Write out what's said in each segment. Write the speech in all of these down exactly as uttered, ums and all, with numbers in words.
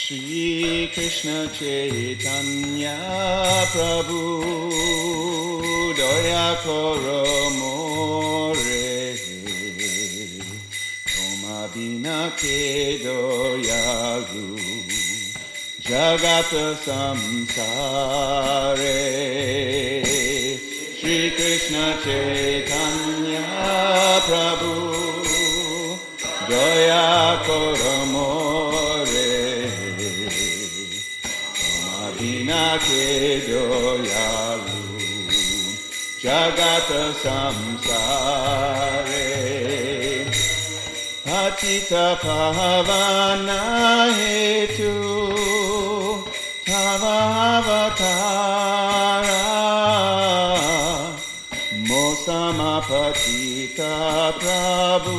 Shri Krishna Chaitanya Prabhu Daya Koro More Toma Bina Ke Doyalu Jagata Samsare Shri Krishna Chaitanya Prabhu Daya Koro More Bina ke doyalu Jagata samsare Patita pavana hetu Tava avatara Mosama patita prabhu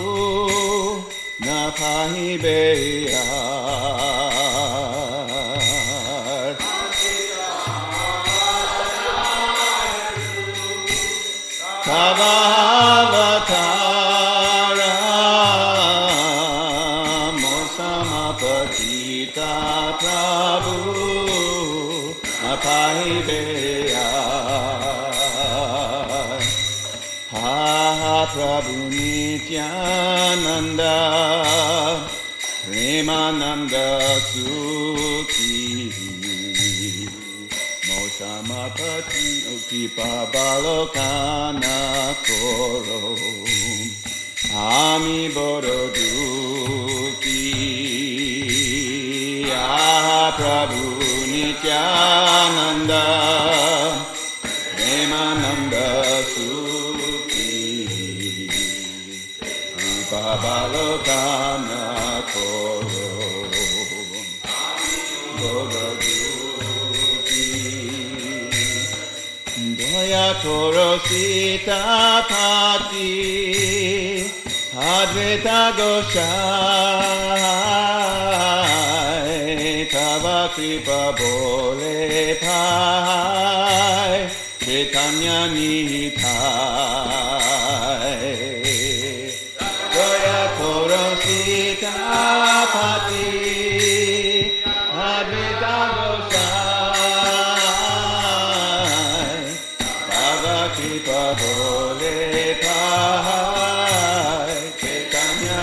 Napahi beya Tavavatara Mosamapatita Prabhu Apaibeya Ha Prabhu Nityananda Premananda Sukhi Samapati Ukipa Balokana Koro Ami Boroduki Ah Prabhu Nityananda Premananda Sukhi Ukipa Balokana Koro Boroduki Doya Koro Sita Pati Advaita Goshai Tava Kripa Bole Pai Chaitanya Nitai Doya Koro Sita Pati Advaita Goshai Bole Pai Chaitanya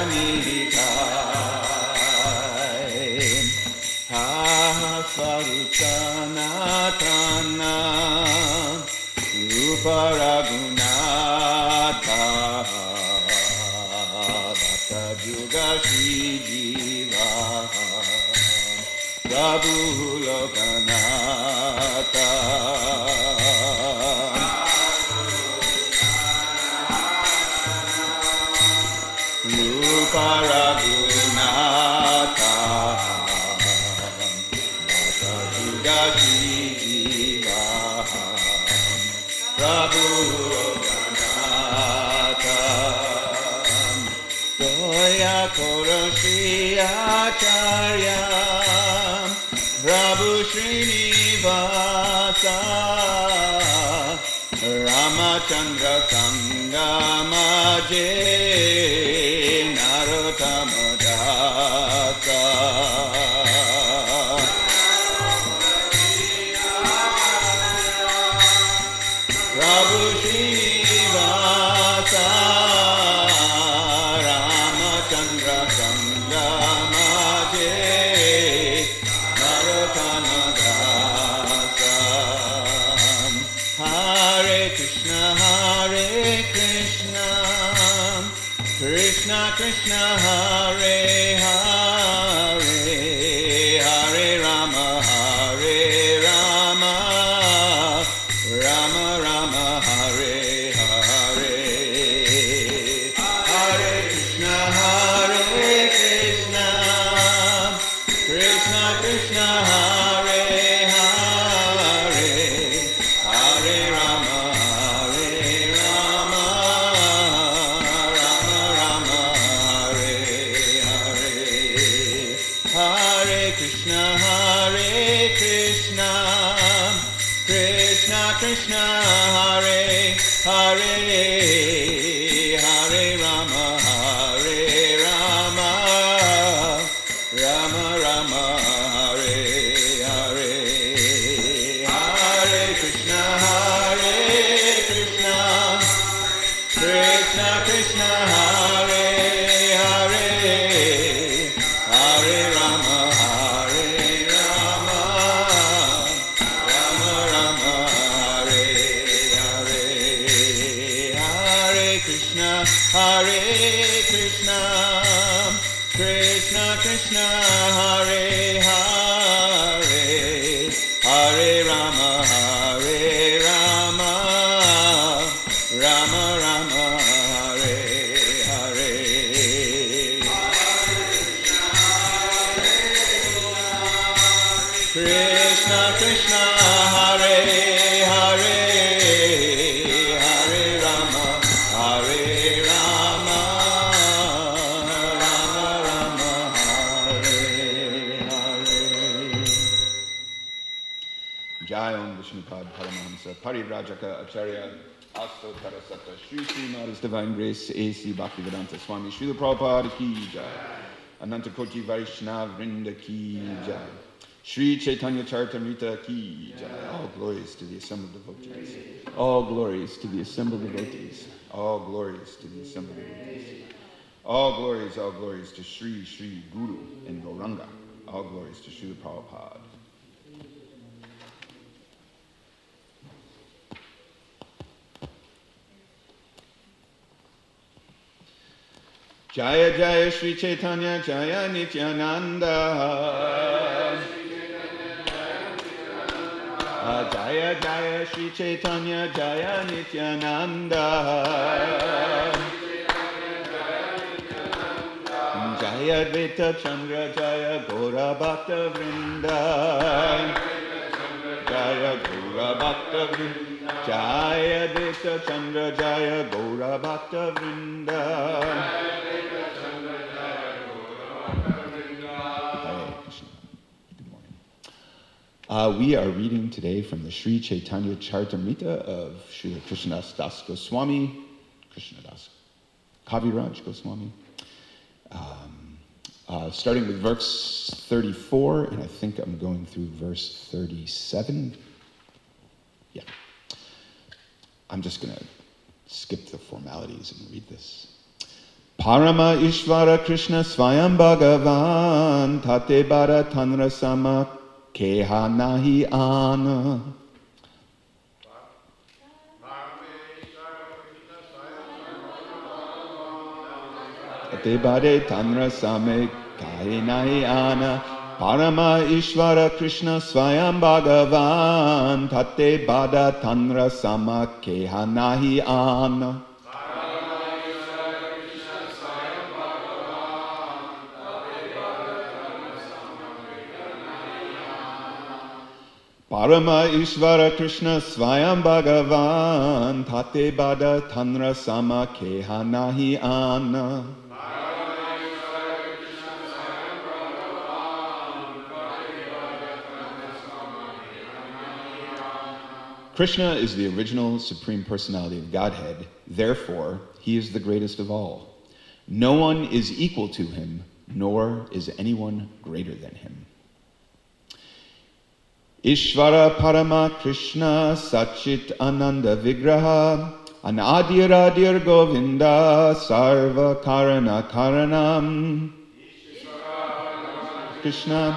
Nitai Ha Sarutanatana Rupa Raghunatha Bhakta Juga Shri Jiva Prabhu Lokanatha Paragunatha Bhakta Juga Jiva Prabhu Lokanatha Doya Koro Shri Acharya Prabhu Srinivasa Ramachandra Sangamaje Narottama Dasa Prabhu Srinivasa Ramachandra Sangamaje Narottama Dasa Hare Krishna Hare Krishna Krishna Krishna Hare Hare Hare Rama Hare Rama Rama Rama Hare Hare Hare Krishna Hare Krishna Krishna Krishna Hare Hare Hare Rama Hare Rama Rama Rama Hare Hare Hare Krishna Hare Krishna Krishna Krishna Hare Hare Hare Rama Hare Rama Rama Rama Hare Krishna, Hare Hare, Hare Rama, Hare Rama, Rama Rama, Hare Hare. Krishna Krishna, Hare Hare, Hare Rama, Hare Rama, Rama Rama, Hare Hare. Jai Om Vishnupad Paramahamsa Parivrajaka Acharya Astotara Satta Shri Sri Mata's Divine Grace A C Bhaktivedanta Swami Srila Prabhupada Ki Jai, Ananta Koti Vaishnav Vrinda Ki Jai, Shri Chaitanya Charitamrita Ki Jai. All glories to the assembled devotees. All glories to the assembled devotees. All glories to the assembled devotees. All glories, all glories to Shri Shri Guru and Gauranga. All glories to Srila Prabhupada. Jaya Jaya Shri Chaitanya Jaya Nityananda. Jaya Jaya Shri Chaitanya Jaya Nityananda. Jaya Advaita Chandra Jaya Gaura Bhakta Vrinda. Jaya Gaura Bhakta Vrinda. Jaya Advaita Chandra Jaya Gaura Bhakta Vrinda. Uh, we are reading today from the Sri Chaitanya Charitamrita of Srila Krishnadas Das Goswami, Krishnadas Kaviraj Goswami, um, uh, starting with verse thirty-four, and I think I'm going through verse thirty-seven. Yeah. I'm just going to skip the formalities and read this. Parama Ishvara Krishna Swayam Bhagavan Tate Bara Tanrasama Keha nahi ana. Tate bare tanra same kahe nahi ana. Parama Ishvara Krishna Swayam Bhagavan Tate bada tanra sama keha nahi ana. Parama Ishvara Krishna Swayam Bhagavan Tate Bada Tanra Sama Keha Nahi Ana. Krishna is the original Supreme Personality of Godhead. Therefore, he is the greatest of all. No one is equal to him, nor is anyone greater than him. Ishvara Parama Krishna Sachit Ananda Vigraha Anadiradir Govinda Sarva Karana Karanam. Krishna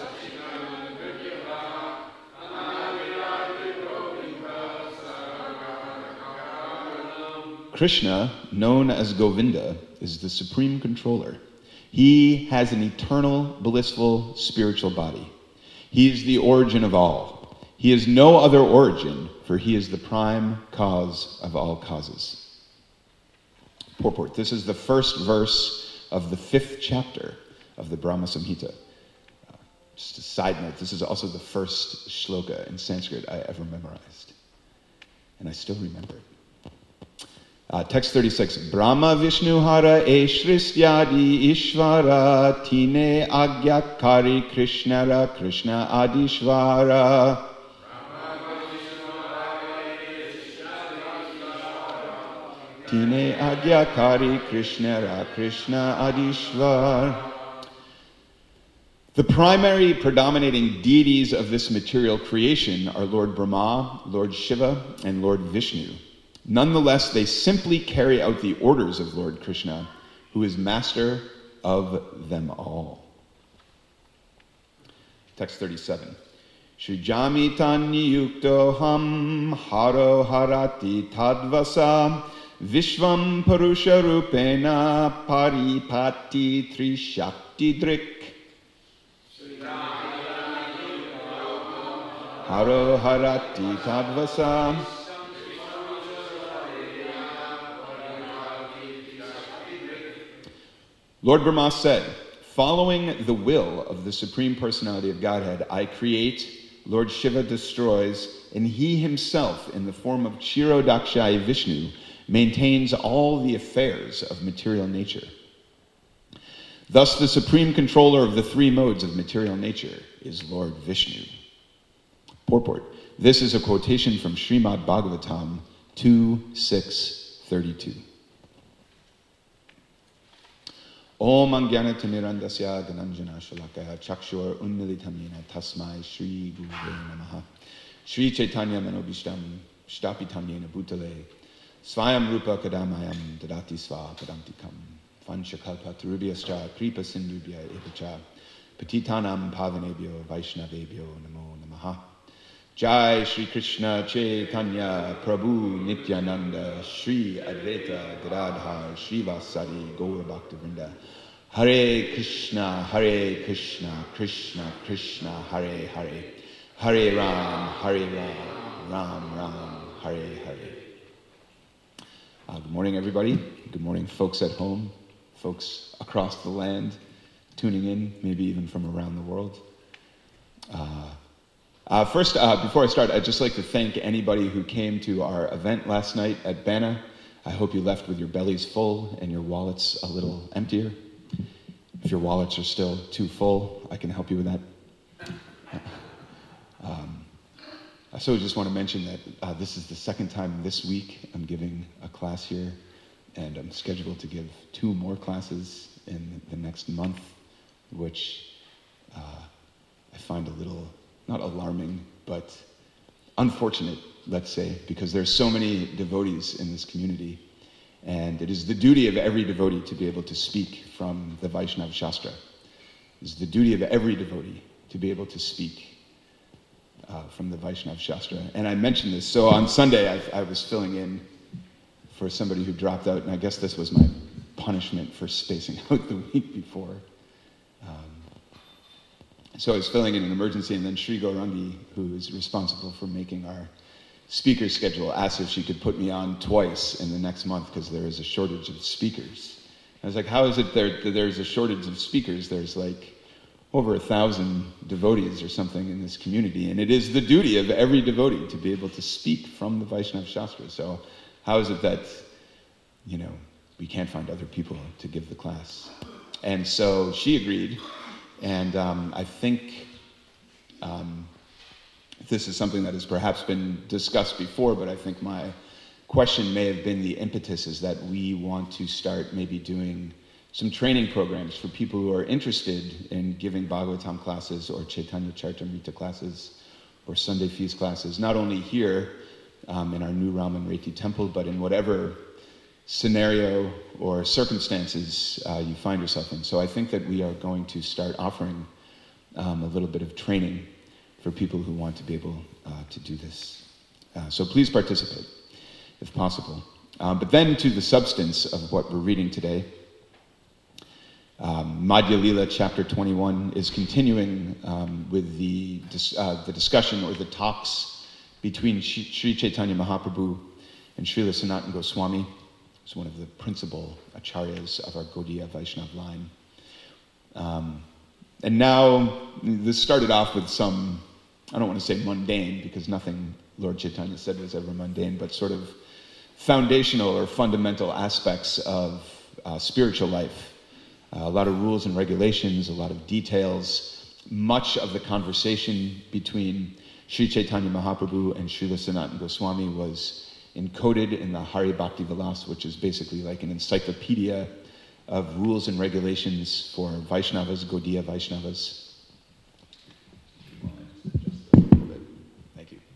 Krishna, known as Govinda, is the supreme controller. He has an eternal, blissful, spiritual body. He is the origin of all. He is no other origin, for he is the prime cause of all causes. Purport. This is the first verse of the fifth chapter of the Brahma Samhita. Uh, just a side note, this is also the first shloka in Sanskrit I ever memorized. And I still remember it. Uh, text thirty-six. Brahma Vishnu Hara Eshristyadi Ishvara Tine Agyakari Krishnara Krishna Adishvara. Tine Agyakari Krishnara Krishna Adishvara. The primary predominating deities of this material creation are Lord Brahma, Lord Shiva, and Lord Vishnu. Nonetheless, they simply carry out the orders of Lord Krishna, who is master of them all. Text thirty-seven. Shrijami tanni yukto ham haro harati tadvasa Vishvam Purusha Rupena Paripati Trishakti Drik Haro Harati Tadvasa. Lord Brahma said, following the will of the Supreme Personality of Godhead, I create, Lord Shiva destroys, and he himself, in the form of Kshirodakshai Vishnu, maintains all the affairs of material nature. Thus, the supreme controller of the three modes of material nature is Lord Vishnu. Purport. This is a quotation from Srimad Bhagavatam two six thirty-two. Om Angyanatirmirandasya Dhananjana Shalakaya Chakshur Unmilitamina Tasmai Shri Gurave Namaha Shri Chaitanya Manobishtam Shtapitamyena Bhutale Svayam Rupa Kadamayam Dadati Sva Kadamtikam Vanchakalpa Tarubhyascha Kripa Sindhubhya Evacha Patitanam Pavanebhyo Vaishnavebhyo Namo Namaha Jai Shri Krishna Chaitanya Prabhu Nityananda Shri Advaita Gadadhar Srivasadi Gaura Bhaktivinoda Hare Krishna Hare Krishna Krishna Krishna Hare Hare Hare Ram Hare Ram Ram Ram Hare Hare. Uh, good morning, everybody. Good morning, folks at home, folks across the land, tuning in, maybe even from around the world. Uh, Uh, first, uh, before I start, I'd just like to thank anybody who came to our event last night at Bana. I hope you left with your bellies full and your wallets a little emptier. If your wallets are still too full, I can help you with that. um, I so just want to mention that uh, this is the second time this week I'm giving a class here, and I'm scheduled to give two more classes in the next month, which uh, I find a little... not alarming, but unfortunate, let's say, because there's so many devotees in this community. And it is the duty of every devotee to be able to speak from the Vaishnava Shastra. It is the duty of every devotee to be able to speak uh, from the Vaishnava Shastra. And I mentioned this. So on Sunday, I, I was filling in for somebody who dropped out, and I guess this was my punishment for spacing out the week before. Um, So I was filling in an emergency, and then Sri Gaurangi, who is responsible for making our speaker schedule, asked if she could put me on twice in the next month because there is a shortage of speakers. I was like, how is it there that there's a shortage of speakers? There's like over a thousand devotees or something in this community, and it is the duty of every devotee to be able to speak from the Vaishnava Shastra. So how is it that, you know, we can't find other people to give the class? And so she agreed. And um, I think um, this is something that has perhaps been discussed before, but I think my question may have been the impetus is that we want to start maybe doing some training programs for people who are interested in giving Bhagavatam classes or Chaitanya Charitamrita classes or Sunday feast classes, not only here um, in our new Raman Reti temple, but in whatever scenario or circumstances uh, you find yourself in. So I think that we are going to start offering um, a little bit of training for people who want to be able uh, to do this. Uh, so please participate, if possible. Um, but then to the substance of what we're reading today. Um, Madhya Lila chapter twenty-one is continuing um, with the, dis- uh, the discussion or the talks between Sri Chaitanya Mahaprabhu and Srila Sanatana Goswami. He's one of the principal acharyas of our Gaudiya Vaishnava line. Um, and now, this started off with some, I don't want to say mundane, because nothing Lord Chaitanya said was ever mundane, but sort of foundational or fundamental aspects of uh, spiritual life. Uh, a lot of rules and regulations, a lot of details. Much of the conversation between Sri Chaitanya Mahaprabhu and Srila Sanatana Goswami was encoded in the Hari Bhakti Vilas, which is basically like an encyclopedia of rules and regulations for Vaishnavas, Gaudiya Vaishnavas. Thank you.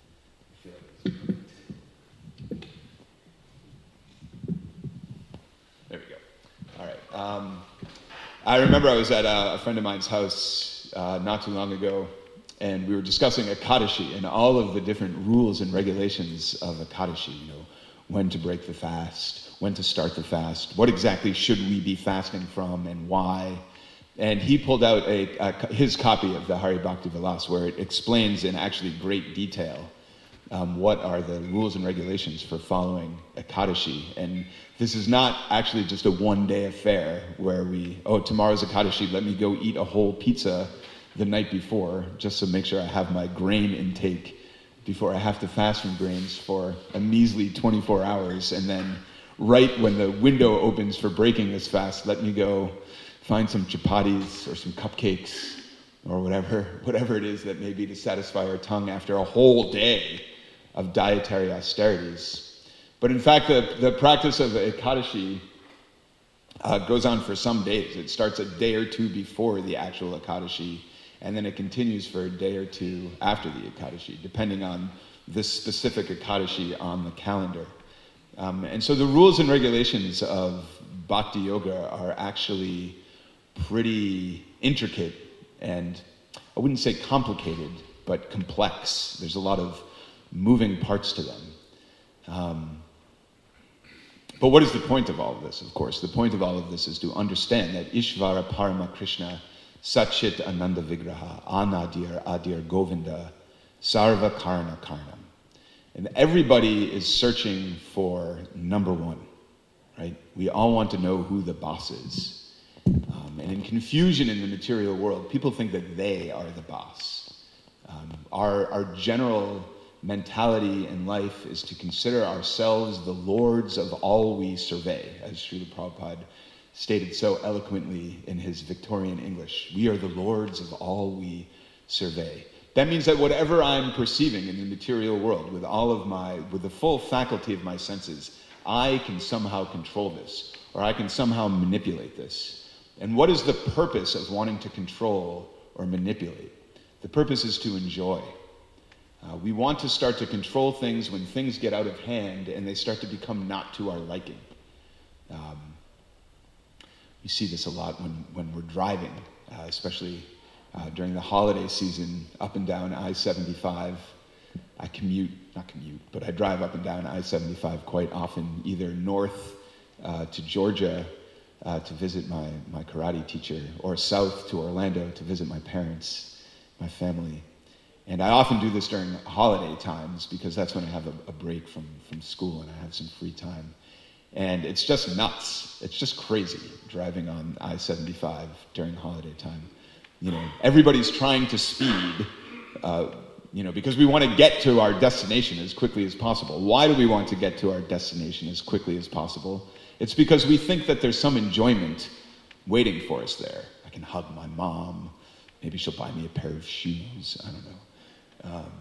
There we go. All right. Um, I remember I was at a, a friend of mine's house uh, not too long ago, and we were discussing Ekadashi and all of the different rules and regulations of Ekadashi, you know, when to break the fast, when to start the fast, what exactly should we be fasting from and why. And he pulled out a, a, his copy of the Hari Bhakti Vilas, where it explains in actually great detail um, what are the rules and regulations for following Ekadashi. And this is not actually just a one-day affair where we, oh, tomorrow's Ekadashi, let me go eat a whole pizza the night before just to make sure I have my grain intake before I have to fast from grains for a measly twenty-four hours. And then right when the window opens for breaking this fast, let me go find some chapatis or some cupcakes or whatever, whatever it is that may be to satisfy our tongue after a whole day of dietary austerities. But in fact, the, the practice of Ekadashi uh, goes on for some days. It starts a day or two before the actual Ekadashi, and then it continues for a day or two after the Ekadashi, depending on the specific Ekadashi on the calendar. Um, and so the rules and regulations of Bhakti Yoga are actually pretty intricate and, I wouldn't say complicated, but complex. There's a lot of moving parts to them. Um, but what is the point of all of this, of course? The point of all of this is to understand that Ishvara Parama Krishna Satchit Ananda Vigraha Anadir Adir Govinda Sarva Karna Karnam. And everybody is searching for number one, right? We all want to know who the boss is. Um, and in confusion in the material world, people think that they are the boss. Um, our, our general mentality in life is to consider ourselves the lords of all we survey, as Srila Prabhupada stated so eloquently in his Victorian English. We are the lords of all we survey. That means that whatever I'm perceiving in the material world, with all of my, with the full faculty of my senses, I can somehow control this, or I can somehow manipulate this. And what is the purpose of wanting to control or manipulate? The purpose is to enjoy. Uh, we want to start to control things when things get out of hand and they start to become not to our liking. Um, you see this a lot when, when we're driving, uh, especially uh, during the holiday season, up and down I seventy-five. I commute, not commute, but I drive up and down I seventy-five quite often, either north uh, to Georgia uh, to visit my, my karate teacher, or south to Orlando to visit my parents, my family. And I often do this during holiday times because that's when I have a, a break from, from school and I have some free time. And it's just nuts. It's just crazy driving on I seventy-five during holiday time. You know, everybody's trying to speed, uh, you know, because we want to get to our destination as quickly as possible. Why do we want to get to our destination as quickly as possible? It's because we think that there's some enjoyment waiting for us there. I can hug my mom. Maybe she'll buy me a pair of shoes. I don't know. Um,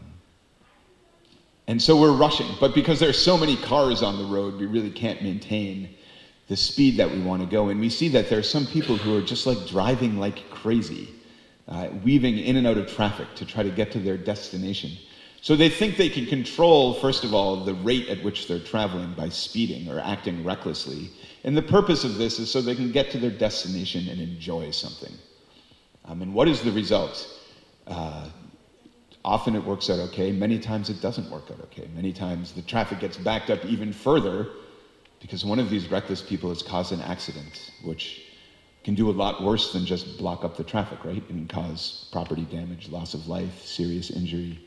and so we're rushing, but because there's so many cars on the road, we really can't maintain the speed that we want to go. And we see that there are some people who are just like driving like crazy, uh, weaving in and out of traffic to try to get to their destination. So they think they can control, first of all, the rate at which they're traveling by speeding or acting recklessly. And the purpose of this is so they can get to their destination and enjoy something. Um, and what is the result? Uh, Often it works out okay. Many times it doesn't work out okay. Many times the traffic gets backed up even further because one of these reckless people has caused an accident, which can do a lot worse than just block up the traffic, right? It can cause property damage, loss of life, serious injury.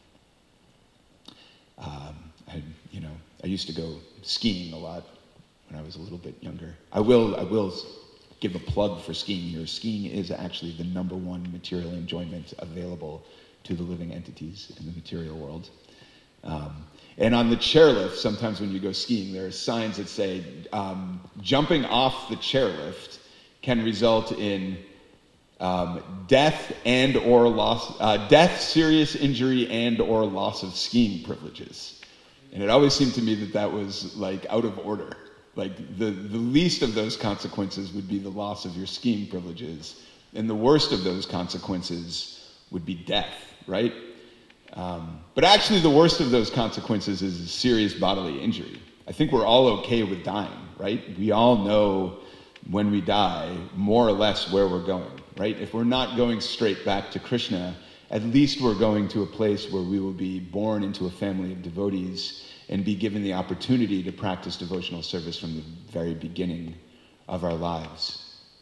Um, I, you know, I used to go skiing a lot when I was a little bit younger. I will, I will give a plug for skiing here. Skiing is actually the number one material enjoyment available to the living entities in the material world. Um, and on the chairlift, sometimes when you go skiing, there are signs that say um, jumping off the chairlift can result in um, death and or loss, uh, death, serious injury, and or loss of skiing privileges. And it always seemed to me that that was like out of order. Like the, the least of those consequences would be the loss of your skiing privileges, and the worst of those consequences would be death. Right? Um, but actually the worst of those consequences is a serious bodily injury. I think we're all okay with dying, right? We all know when we die, more or less where we're going, right? If we're not going straight back to Krishna, at least we're going to a place where we will be born into a family of devotees and be given the opportunity to practice devotional service from the very beginning of our lives.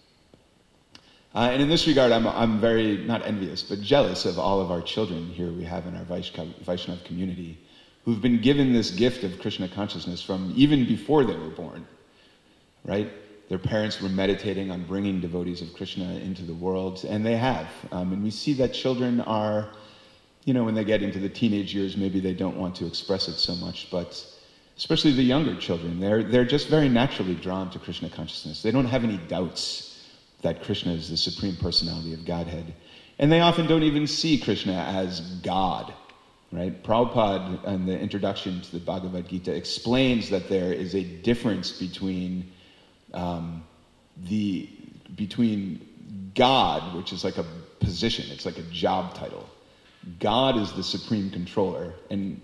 Uh, and in this regard, I'm, I'm very, not envious, but jealous of all of our children here we have in our Vaishnav community who've been given this gift of Krishna consciousness from even before they were born, right? Their parents were meditating on bringing devotees of Krishna into the world, and they have. Um, and we see that children are, you know, when they get into the teenage years, maybe they don't want to express it so much, but especially the younger children, they're, they're just very naturally drawn to Krishna consciousness. They don't have any doubts that Krishna is the Supreme Personality of Godhead. And they often don't even see Krishna as God, right? Prabhupada, in the introduction to the Bhagavad Gita, explains that there is a difference between um, the between God, which is like a position, it's like a job title. God is the Supreme Controller, and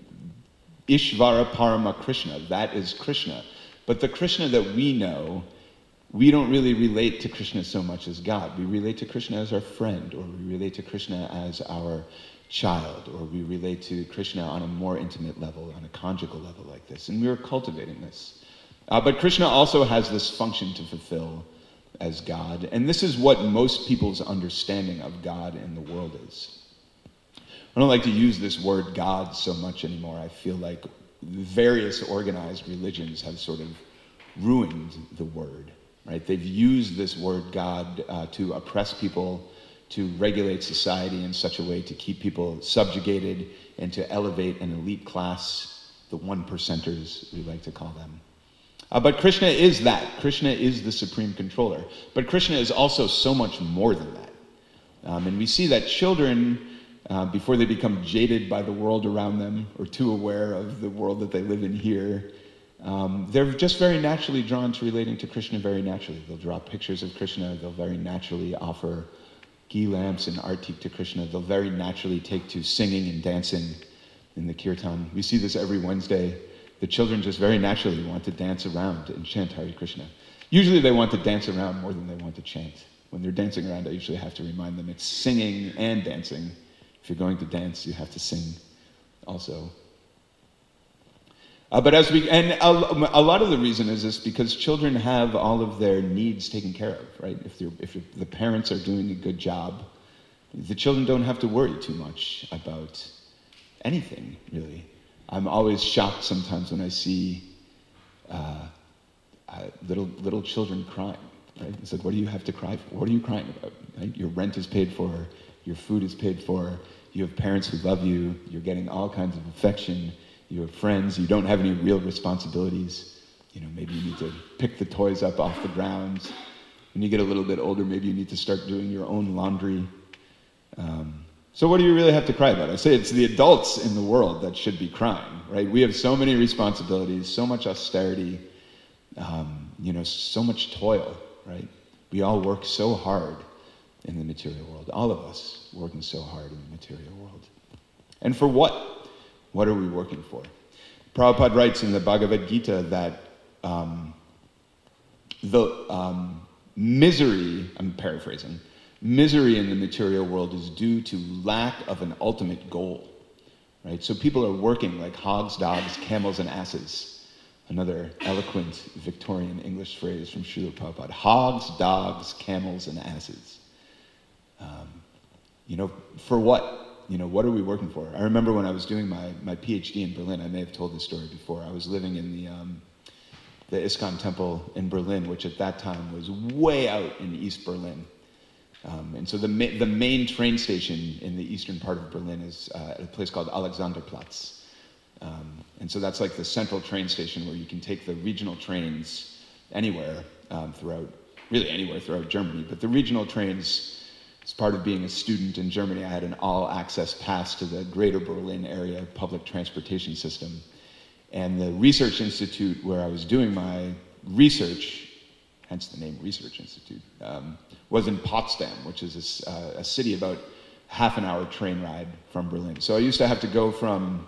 Ishvara Parama Krishna, that is Krishna. But the Krishna that we know, we don't really relate to Krishna so much as God. We relate to Krishna as our friend, or we relate to Krishna as our child, or we relate to Krishna on a more intimate level, on a conjugal level like this. And we are cultivating this. Uh, but Krishna also has this function to fulfill as God. And this is what most people's understanding of God in the world is. I don't like to use this word God so much anymore. I feel like various organized religions have sort of ruined the word. Right? They've used this word God uh, to oppress people, to regulate society in such a way to keep people subjugated and to elevate an elite class, the one percenters, we like to call them. Uh, but Krishna is that. Krishna is the Supreme Controller. But Krishna is also so much more than that. Um, and we see that children, uh, before they become jaded by the world around them or too aware of the world that they live in here, Um, they're just very naturally drawn to relating to Krishna very naturally. They'll draw pictures of Krishna. They'll very naturally offer ghee lamps and artik to Krishna. They'll very naturally take to singing and dancing in the kirtan. We see this every Wednesday. The children just very naturally want to dance around and chant Hare Krishna. Usually they want to dance around more than they want to chant. When they're dancing around, I usually have to remind them it's singing and dancing. If you're going to dance, you have to sing also. Uh, but as we, and a, a lot of the reason is this because children have all of their needs taken care of, right? If they're, if the parents are doing a good job, the children don't have to worry too much about anything, really. I'm always shocked sometimes when I see uh, uh, little little children crying, right? It's like, what do you have to cry for? What are you crying about? Right? Your rent is paid for, your food is paid for, you have parents who love you, you're getting all kinds of affection, you have friends, you don't have any real responsibilities. You know, maybe you need to pick the toys up off the ground. When you get a little bit older, maybe you need to start doing your own laundry. Um, so what do you really have to cry about? I say it's the adults in the world that should be crying, right? We have so many responsibilities, so much austerity, um, you know, so much toil, right? We all work so hard in the material world. All of us working so hard in the material world. And for what? What are we working for? Prabhupada writes in the Bhagavad Gita that um, the um, misery, I'm paraphrasing, misery in the material world is due to lack of an ultimate goal, right? So people are working like hogs, dogs, camels, and asses. Another eloquent Victorian English phrase from Srila Prabhupada. Hogs, dogs, camels, and asses. Um, you know, for what? You know, what are we working for? I remember when I was doing my, my PhD in Berlin, I may have told this story before, I was living in the um, the ISKCON temple in Berlin, which at that time was way out in East Berlin. Um, and so the, ma- the main train station in the eastern part of Berlin is uh, at a place called Alexanderplatz. Um, and so that's like the central train station where you can take the regional trains anywhere um, throughout, really anywhere throughout Germany. But the regional trains, as part of being a student in Germany, I had an all-access pass to the greater Berlin area public transportation system. And the research institute where I was doing my research, hence the name Research Institute, um, was in Potsdam, which is a, uh, a city about half an hour train ride from Berlin. So I used to have to go from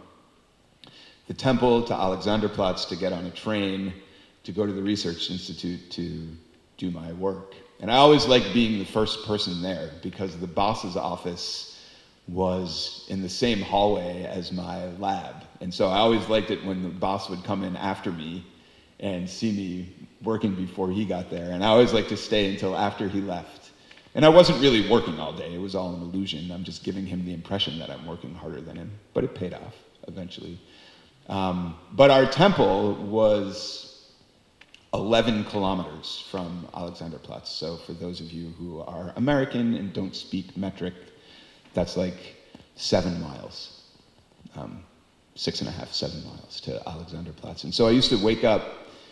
the temple to Alexanderplatz to get on a train to go to the Research Institute to do my work. And I always liked being the first person there because the boss's office was in the same hallway as my lab. And so I always liked it when the boss would come in after me and see me working before he got there. And I always liked to stay until after he left. And I wasn't really working all day. It was all an illusion. I'm just giving him the impression that I'm working harder than him. But it paid off eventually. Um, but our temple was eleven kilometers from Alexanderplatz. So for those of you who are American and don't speak metric, that's like seven miles, um, six and a half, seven miles to Alexanderplatz. And so I used to wake up,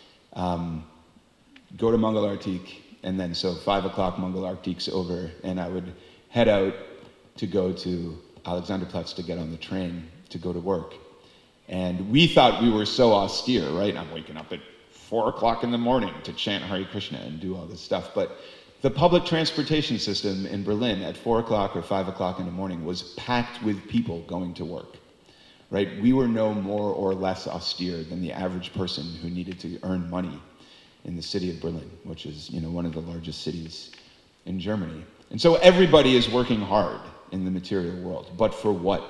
um, go to Mongol Artik, and then so five o'clock Mongol Artik's over, and I would head out to go to Alexanderplatz to get on the train to go to work. And we thought we were so austere, right? I'm waking up at four o'clock in the morning to chant Hare Krishna and do all this stuff. But the public transportation system in Berlin at four o'clock or five o'clock in the morning was packed with people going to work, right? We were no more or less austere than the average person who needed to earn money in the city of Berlin, which is, you know, one of the largest cities in Germany. And so everybody is working hard in the material world, but for what?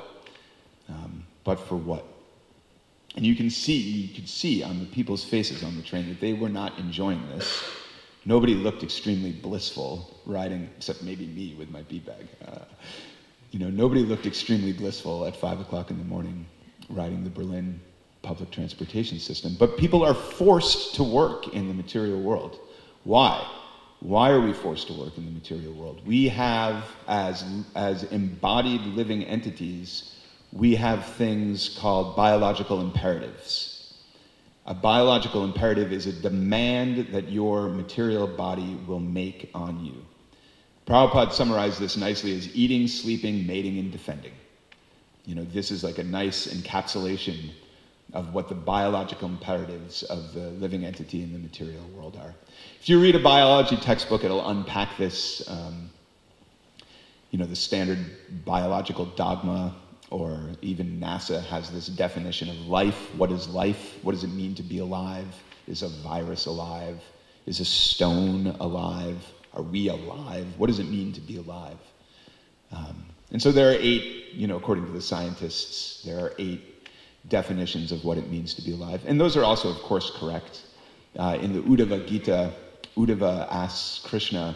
Um, but for what? And you can see, you could see on the people's faces on the train that they were not enjoying this. Nobody looked extremely blissful riding, except maybe me with my beanbag. Uh, you know, nobody looked extremely blissful at five o'clock in the morning riding the Berlin public transportation system. But people are forced to work in the material world. Why? Why are we forced to work in the material world? We have, as, as embodied living entities, we have things called biological imperatives. A biological imperative is a demand that your material body will make on you. Prabhupada summarized this nicely as eating, sleeping, mating, and defending. You know, this is like a nice encapsulation of what the biological imperatives of the living entity in the material world are. If you read a biology textbook, it'll unpack this, um, you know, the standard biological dogma, or even NASA has this definition of life. What is life? What does it mean to be alive? Is a virus alive? Is a stone alive? Are we alive? What does it mean to be alive? Um, and so there are eight, you know, according to the scientists, there are eight definitions of what it means to be alive. And those are also, of course, correct. Uh, in the Uddhava Gita, Uddhava asks Krishna,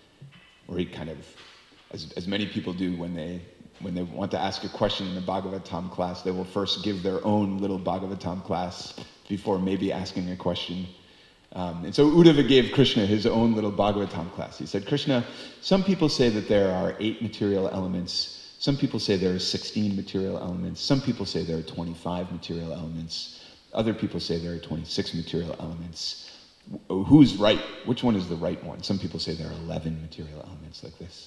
or he kind of, as, as many people do when they when they want to ask a question in the Bhagavatam class, they will first give their own little Bhagavatam class before maybe asking a question. Um, and so Uddhava gave Krishna his own little Bhagavatam class. He said, Krishna, some people say that there are eight material elements. Some people say there are sixteen material elements. Some people say there are twenty-five material elements. Other people say there are twenty-six material elements. Who's right? Which one is the right one? Some people say there are eleven material elements like this.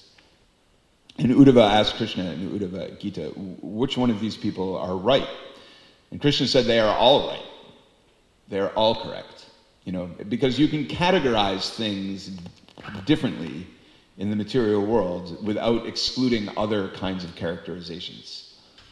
And Uddhava asked Krishna in the Uddhava Gita, which one of these people are right? And Krishna said they are all right. They are all correct. You know, because you can categorize things differently in the material world without excluding other kinds of characterizations.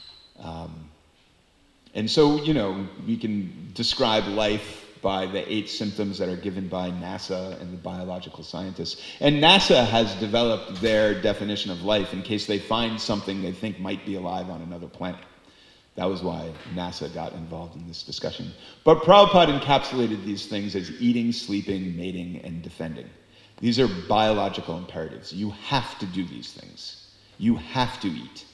Um, and so, you know, we can describe life by the eight symptoms that are given by NASA and the biological scientists. And NASA has developed their definition of life in case they find something they think might be alive on another planet. That was why NASA got involved in this discussion. But Prabhupada encapsulated these things as eating, sleeping, mating, and defending. These are biological imperatives. You have to do these things. You have to eat.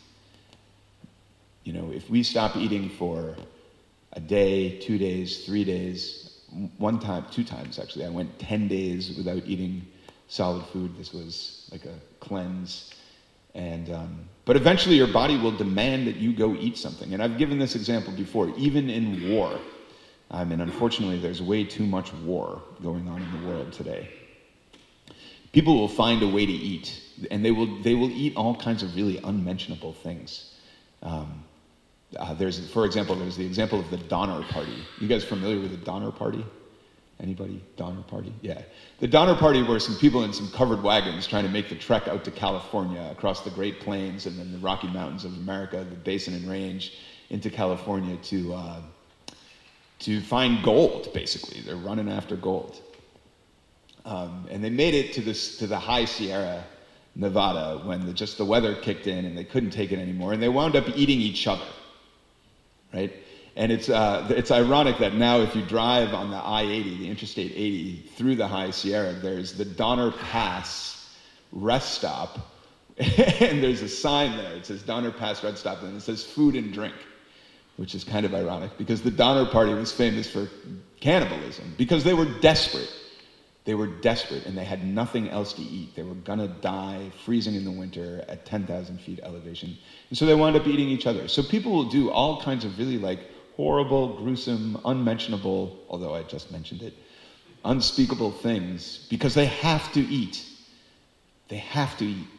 You know, if we stop eating for a day, two days, three days, one time, two times actually, I went ten days without eating solid food. This was like a cleanse. And um, but eventually your body will demand that you go eat something. And I've given this example before, even in war. I mean, unfortunately, there's way too much war going on in the world today. People will find a way to eat, and they will they will eat all kinds of really unmentionable things. Um, Uh, there's, for example, there's the example of the Donner Party. You guys familiar with the Donner Party? Anybody? Donner Party? Yeah. The Donner Party were some people in some covered wagons trying to make the trek out to California, across the Great Plains and then the Rocky Mountains of America, the Basin and Range, into California to uh, to find gold, basically. They're running after gold. Um, and they made it to this to the High Sierra Nevada when the, just the weather kicked in and they couldn't take it anymore, and they wound up eating each other, right? And it's uh, it's ironic that now if you drive on the I eighty, the Interstate eighty, through the High Sierra, there's the Donner Pass rest stop, and there's a sign there. It says Donner Pass rest stop, and it says food and drink, which is kind of ironic because the Donner Party was famous for cannibalism because they were desperate. They were desperate, and they had nothing else to eat. They were gonna die freezing in the winter at ten thousand feet elevation. And so they wound up eating each other. So people will do all kinds of really like horrible, gruesome, unmentionable, although I just mentioned it, unspeakable things because they have to eat. They have to eat.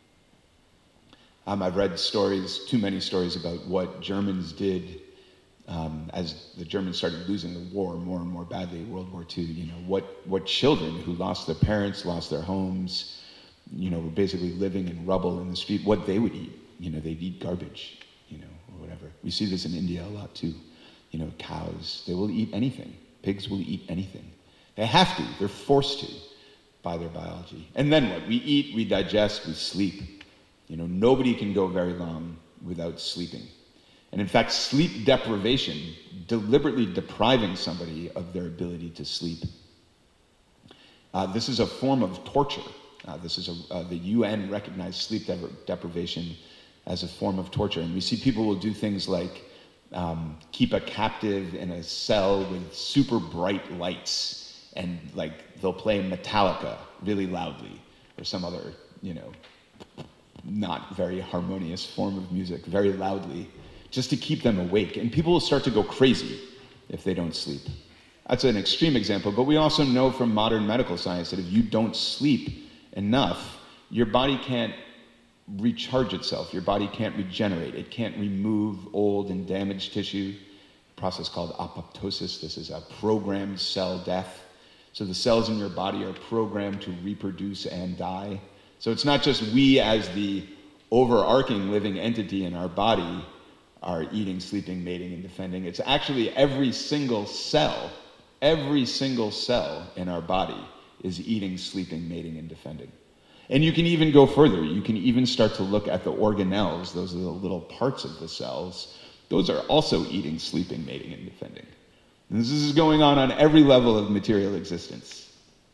Um, I've read stories, too many stories about what Germans did um, as the Germans started losing the war more and more badly, World War Two. You know, what, what children who lost their parents, lost their homes, you know, were basically living in rubble in the street, what they would eat. You know, they'd eat garbage, you know, or whatever. We see this in India a lot too. You know, cows, they will eat anything. Pigs will eat anything. They have to, they're forced to by their biology. And then what? We eat, we digest, we sleep. You know, nobody can go very long without sleeping. And in fact, sleep deprivation, deliberately depriving somebody of their ability to sleep. Uh, this is a form of torture. Uh, this is a, uh, the U N recognized sleep depri- deprivation as a form of torture. And we see people will do things like um, keep a captive in a cell with super bright lights, and like they'll play Metallica really loudly or some other, you know, not very harmonious form of music very loudly, just to keep them awake. And people will start to go crazy if they don't sleep. That's an extreme example, but we also know from modern medical science that if you don't sleep enough, your body can't recharge itself. Your body can't regenerate. It can't remove old and damaged tissue, a process called apoptosis. This is a programmed cell death. So the cells in your body are programmed to reproduce and die. So it's not just we as the overarching living entity in our body are eating, sleeping, mating, and defending. It's actually every single cell, every single cell in our body is eating, sleeping, mating, and defending. And you can even go further. You can even start to look at the organelles. Those are the little parts of the cells. Those are also eating, sleeping, mating, and defending. And this is going on on every level of material existence.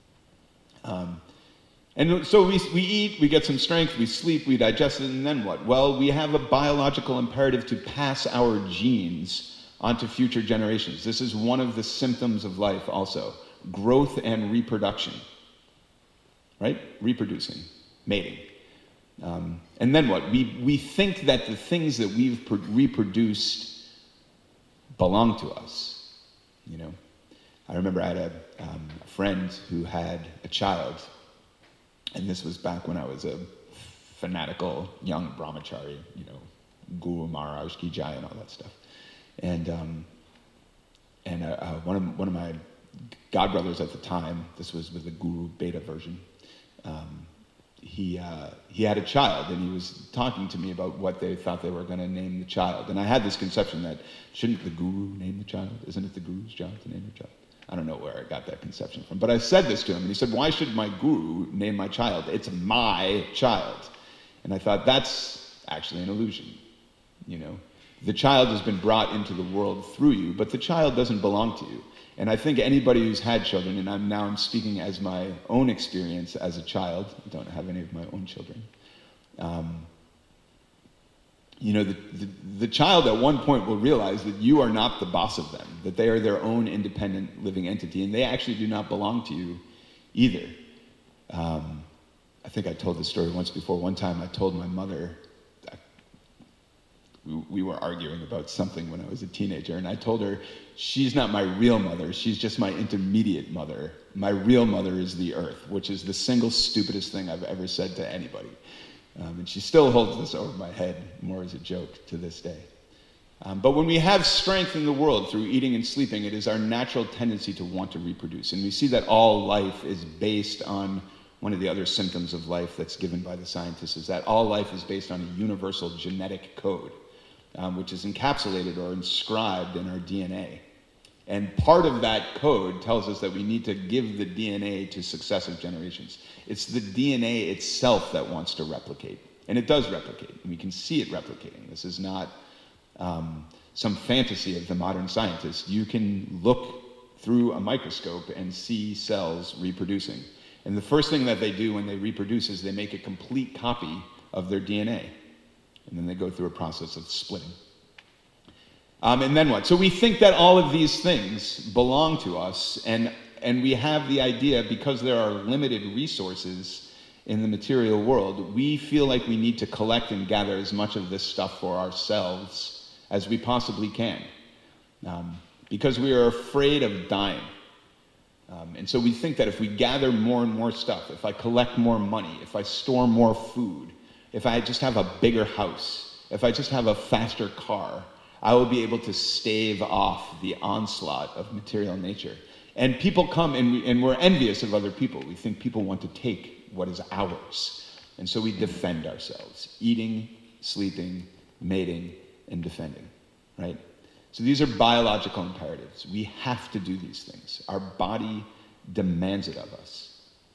Um, and so we, we eat, we get some strength, we sleep, we digest it, and then what? Well, we have a biological imperative to pass our genes onto future generations. This is one of the symptoms of life also. Growth and reproduction. Right? Reproducing, mating. Um, and then what? We, we think that the things that we've pro- reproduced belong to us. You know? I remember I had a, um, a friend who had a child, and this was back when I was a fanatical young brahmachari, you know, Guru Maharaj Ki Jai and all that stuff. And um, and uh, uh, one of one of my godbrothers at the time, this was with the Guru Beta version, um, he uh, he had a child, and he was talking to me about what they thought they were going to name the child. And I had this conception that, shouldn't the guru name the child? Isn't it the guru's job to name the child? I don't know where I got that conception from. But I said this to him, and he said, why should my guru name my child? It's my child. And I thought, that's actually an illusion, you know? The child has been brought into the world through you, but the child doesn't belong to you. And I think anybody who's had children, and I'm now I'm speaking as my own experience as a child, I don't have any of my own children, um, you know, the, the, the child at one point will realize that you are not the boss of them, that they are their own independent living entity, and they actually do not belong to you either. Um, I think I told this story once before. One time I told my mother, I, we, we were arguing about something when I was a teenager, and I told her, she's not my real mother, she's just my intermediate mother. My real mother is the earth, which is the single stupidest thing I've ever said to anybody. Um, and she still holds this over my head more as a joke to this day. Um, but when we have strength in the world through eating and sleeping, it is our natural tendency to want to reproduce. And we see that all life is based on one of the other symptoms of life that's given by the scientists, is that all life is based on a universal genetic code, um, which is encapsulated or inscribed in our D N A. And part of that code tells us that we need to give the D N A to successive generations. It's the D N A itself that wants to replicate. And it does replicate. And we can see it replicating. This is not um, some fantasy of the modern scientist. You can look through a microscope and see cells reproducing. And the first thing that they do when they reproduce is they make a complete copy of their D N A. And then they go through a process of splitting. Um, and then what? So we think that all of these things belong to us, and, and we have the idea, because there are limited resources in the material world, we feel like we need to collect and gather as much of this stuff for ourselves as we possibly can, um, because we are afraid of dying. Um, and so we think that if we gather more and more stuff, if I collect more money, if I store more food, if I just have a bigger house, if I just have a faster car, I will be able to stave off the onslaught of material nature. And people come, and, we, and we're envious of other people. We think people want to take what is ours. And so we defend ourselves, eating, sleeping, mating, and defending, right? So these are biological imperatives. We have to do these things. Our body demands it of us.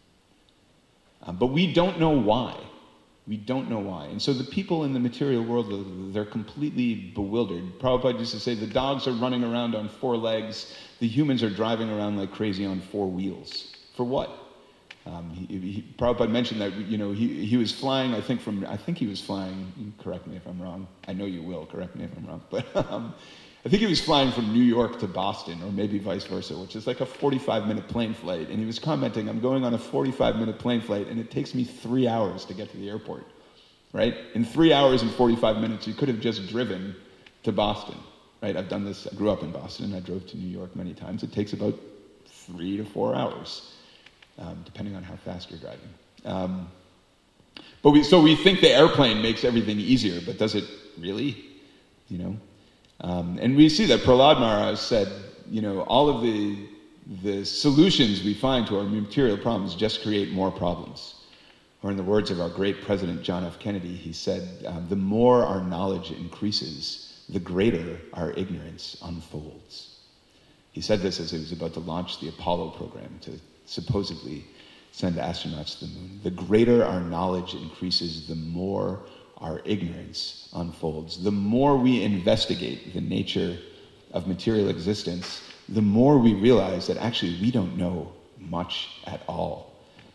Um, but we don't know why. We don't know why. And so the people in the material world, they're completely bewildered. Prabhupada used to say, the dogs are running around on four legs, the humans are driving around like crazy on four wheels. For what? Um, he, he, Prabhupada mentioned that, you know, he, he was flying, I think from, I think he was flying, correct me if I'm wrong, I know you will, correct me if I'm wrong, but um, I think he was flying from New York to Boston, or maybe vice versa, which is like a forty-five minute plane flight. And he was commenting, I'm going on a forty-five minute plane flight, and it takes me three hours to get to the airport, right? In three hours and forty-five minutes, you could have just driven to Boston, right? I've done this, I grew up in Boston, I drove to New York many times. It takes about three to four hours, um, depending on how fast you're driving. Um, but we, so we think the airplane makes everything easier, but does it really? You know? Um, and we see that Prahlad Maharaj said, you know, all of the, the solutions we find to our material problems just create more problems. Or in the words of our great President John F. Kennedy, he said, um, the more our knowledge increases, the greater our ignorance unfolds. He said this as he was about to launch the Apollo program to supposedly send astronauts to the moon. The greater our knowledge increases, the more our ignorance unfolds. The more we investigate the nature of material existence, the more we realize that actually we don't know much at all.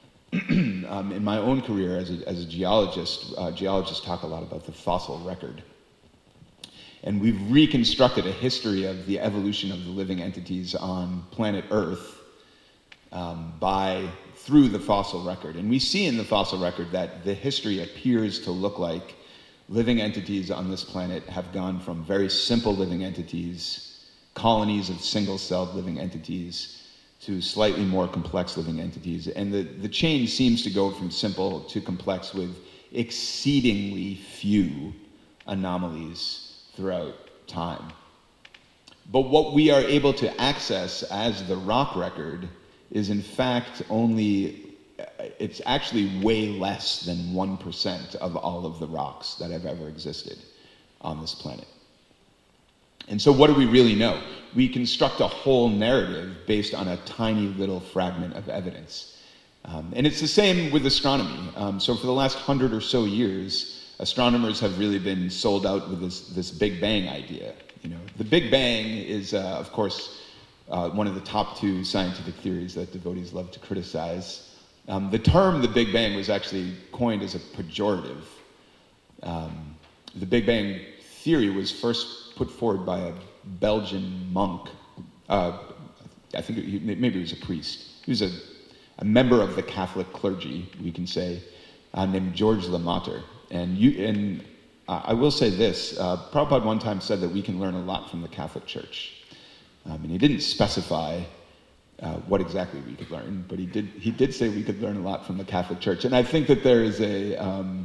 um, in my own career as a, as a geologist, uh, geologists talk a lot about the fossil record. And we've reconstructed a history of the evolution of the living entities on planet Earth um, by through the fossil record. And we see in the fossil record that the history appears to look like living entities on this planet have gone from very simple living entities, colonies of single-celled living entities, to slightly more complex living entities. And the, the chain seems to go from simple to complex with exceedingly few anomalies throughout time. But what we are able to access as the rock record is in fact only, it's actually way less than one percent of all of the rocks that have ever existed on this planet. And so what do we really know? We construct a whole narrative based on a tiny little fragment of evidence. Um, and it's the same with astronomy. Um, so for the last hundred or so years, astronomers have really been sold out with this, this Big Bang idea. You know, the Big Bang is, uh, of course, uh, one of the top two scientific theories that devotees love to criticize. Um, the term the Big Bang was actually coined as a pejorative. Um, the Big Bang theory was first put forward by a Belgian monk. Uh, I think he, maybe he was a priest. He was a, a member of the Catholic clergy, we can say, uh, named George Lemaître. And, you, and uh, I will say this, uh, Prabhupada one time said that we can learn a lot from the Catholic Church. Um, and he didn't specify uh, what exactly we could learn, but he did, he did say we could learn a lot from the Catholic Church. And I think that there is a, um,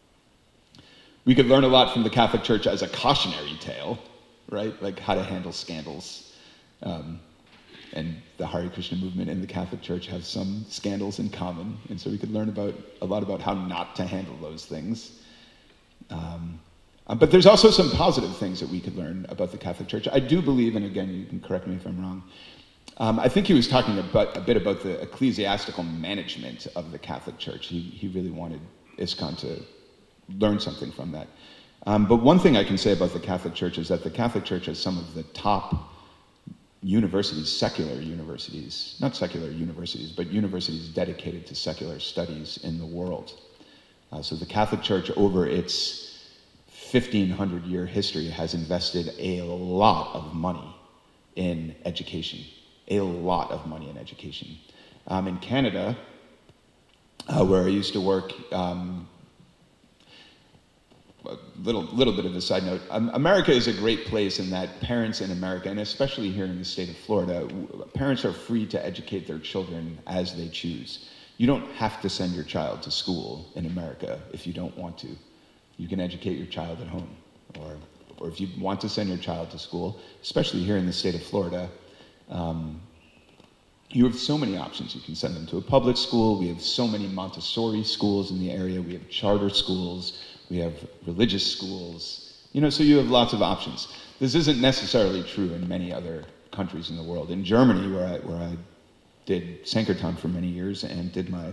we could learn a lot from the Catholic Church as a cautionary tale, right? Like how to handle scandals. Um, and the Hare Krishna movement and the Catholic Church have some scandals in common. And so we could learn about a lot about how not to handle those things. Um, Um, but there's also some positive things that we could learn about the Catholic Church. I do believe, and again, you can correct me if I'm wrong, um, I think he was talking about, a bit about the ecclesiastical management of the Catholic Church. He, he really wanted ISKCON to learn something from that. Um, but one thing I can say about the Catholic Church is that the Catholic Church has some of the top universities, secular universities, not secular universities, but universities dedicated to secular studies in the world. Uh, so the Catholic Church, over its fifteen hundred year history, has invested a lot of money in education, a lot of money in education. Um, in Canada, uh, where I used to work, um, a little, little bit of a side note, um, America is a great place in that parents in America, and especially here in the state of Florida, w- parents are free to educate their children as they choose. You don't have to send your child to school in America if you don't want to. You can educate your child at home. Or, or if you want to send your child to school, especially here in the state of Florida, um, you have so many options. You can send them to a public school. We have so many Montessori schools in the area. We have charter schools. We have religious schools. You know, so you have lots of options. This isn't necessarily true in many other countries in the world. In Germany, where I, where I did Sankirtan for many years and did my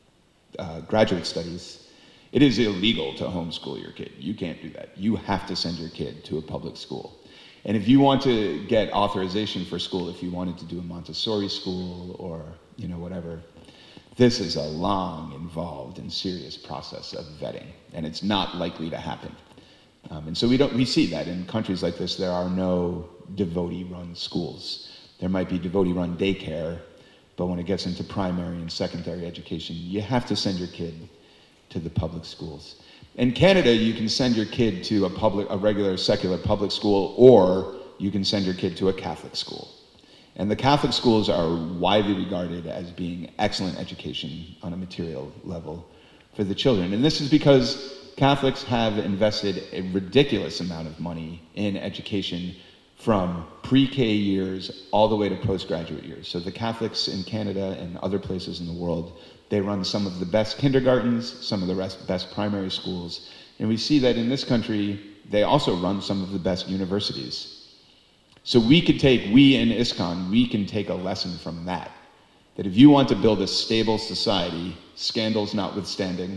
uh, graduate studies, it is illegal to homeschool your kid. You can't do that. You have to send your kid to a public school. And if you want to get authorization for school, if you wanted to do a Montessori school or, you know, whatever, this is a long, involved, and serious process of vetting, and it's not likely to happen. Um, and so we don't we see that in countries like this. There are no devotee-run schools. There might be devotee-run daycare, but when it gets into primary and secondary education, you have to send your kid to the public schools. In Canada, you can send your kid to a public, a regular secular public school, or you can send your kid to a Catholic school. And the Catholic schools are widely regarded as being excellent education on a material level for the children. And this is because Catholics have invested a ridiculous amount of money in education from pre-K years all the way to postgraduate years. So the Catholics in Canada and other places in the world, they run some of the best kindergartens, some of the rest, best primary schools. And we see that in this country, they also run some of the best universities. So we could take, we in ISKCON, we can take a lesson from that. That if you want to build a stable society, scandals notwithstanding,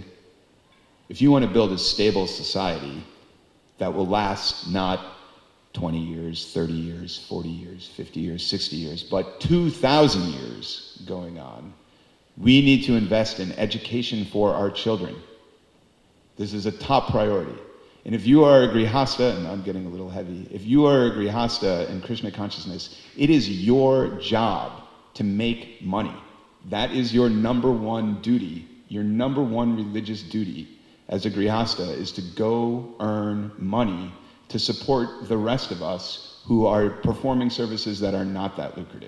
if you want to build a stable society that will last not twenty years, thirty years, forty years, fifty years, sixty years, but two thousand years going on, we need to invest in education for our children. This is a top priority. And if you are a grihasta, and I'm getting a little heavy, if you are a grihasta in Krishna consciousness, it is your job to make money. That is your number one duty. Your number one religious duty as a grihasta is to go earn money to support the rest of us who are performing services that are not that lucrative.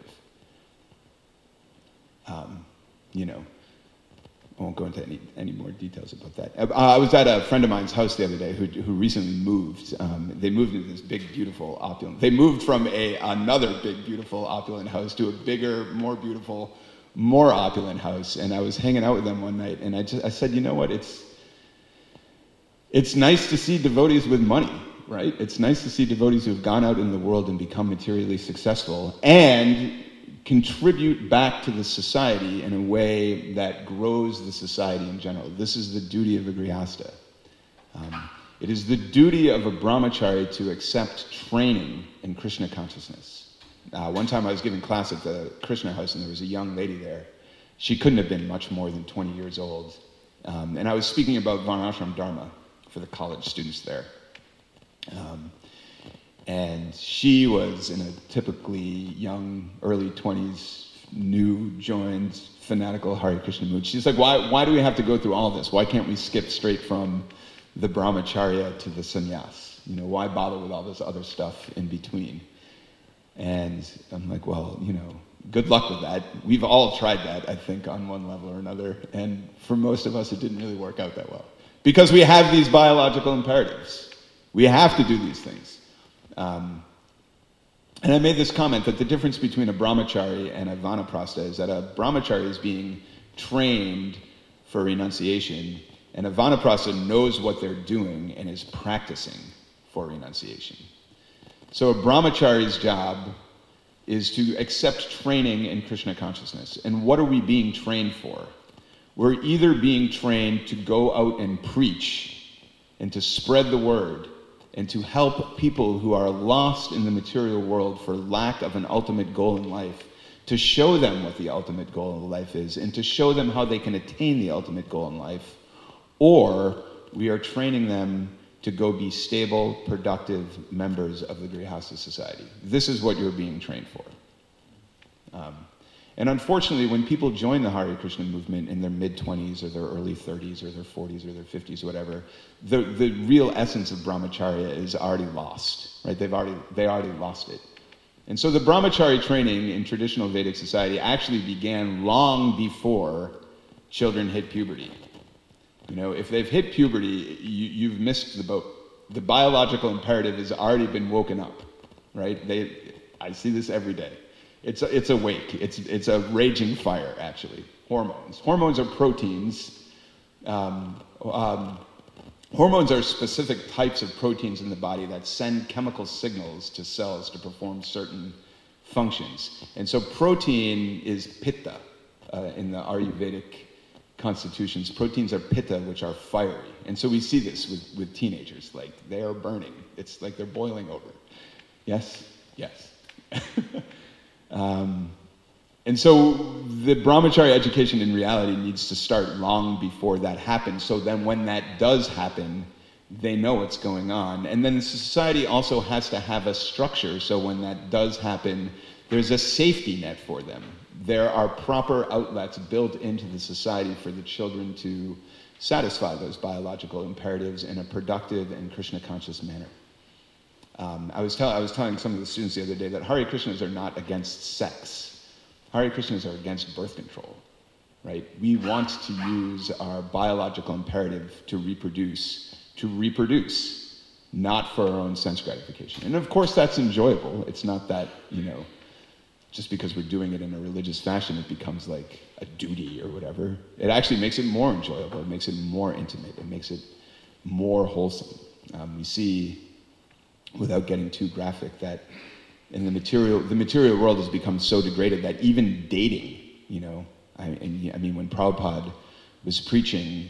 Um, you know, I won't go into any, any more details about that. Uh, I was at a friend of mine's house the other day who, who recently moved. Um, they moved into this big, beautiful, opulent. They moved from a another big, beautiful, opulent house to a bigger, more beautiful, more opulent house. And I was hanging out with them one night, and I just I said, you know what? It's it's nice to see devotees with money, right? It's nice to see devotees who have gone out in the world and become materially successful and contribute back to the society in a way that grows the society in general. This is the duty of a grihasta. Um, it is the duty of a brahmachari to accept training in Krishna consciousness. Uh, one time I was giving class at the Krishna house, and there was a young lady there. She couldn't have been much more than twenty years old. Um, and I was speaking about Varnashram Dharma for the college students there. Um, And she was in a typically young, early twenties, new joined, fanatical Hare Krishna mood. She's like, why, why do we have to go through all this? Why can't we skip straight from the brahmacharya to the sannyas? You know, why bother with all this other stuff in between? And I'm like, well, you know, good luck with that. We've all tried that, I think, on one level or another. And for most of us, it didn't really work out that well. Because we have these biological imperatives. We have to do these things. Um, and I made this comment that the difference between a brahmachari and a vanaprastha is that a brahmachari is being trained for renunciation, and a vanaprastha knows what they're doing and is practicing for renunciation. So a brahmachari's job is to accept training in Krishna consciousness. And what are we being trained for? We're either being trained to go out and preach and to spread the word and to help people who are lost in the material world for lack of an ultimate goal in life, to show them what the ultimate goal of life is and to show them how they can attain the ultimate goal in life. Or we are training them to go be stable, productive members of the Grihastha society. This is what you're being trained for. Um, and unfortunately, when people join the Hare Krishna movement in their mid-twenties or their early thirties or their forties or their fifties, whatever, the, the real essence of brahmacharya is already lost, right? They've already, they already lost it. And so the brahmachari training in traditional Vedic society actually began long before children hit puberty. You know, if they've hit puberty, you, you've missed the boat. The biological imperative has already been woken up, right? They, I see this every day. It's a, it's awake. It's it's a raging fire, actually. Hormones. Hormones are proteins. Um, um, hormones are specific types of proteins in the body that send chemical signals to cells to perform certain functions. And so protein is pitta uh, in the Ayurvedic constitutions. Proteins are pitta, which are fiery. And so we see this with, with teenagers. Like, they are burning. It's like they're boiling over. Yes? Yes. um, and so the brahmachari education in reality needs to start long before that happens. So then when that does happen, they know what's going on. And then society also has to have a structure. So when that does happen, there's a safety net for them. There are proper outlets built into the society for the children to satisfy those biological imperatives in a productive and Krishna-conscious manner. Um, I, was tell- I was telling some of the students the other day that Hare Krishnas are not against sex. Hare Krishnas are against birth control, right? We want to use our biological imperative to reproduce, to reproduce, not for our own sense gratification. And of course that's enjoyable. It's not that, you know, just because we're doing it in a religious fashion, it becomes like a duty or whatever. It actually makes it more enjoyable. It makes it more intimate. It makes it more wholesome. Um, we see, without getting too graphic, that in the material, the material world has become so degraded that even dating, you know, I, and, I mean, when Prabhupada was preaching,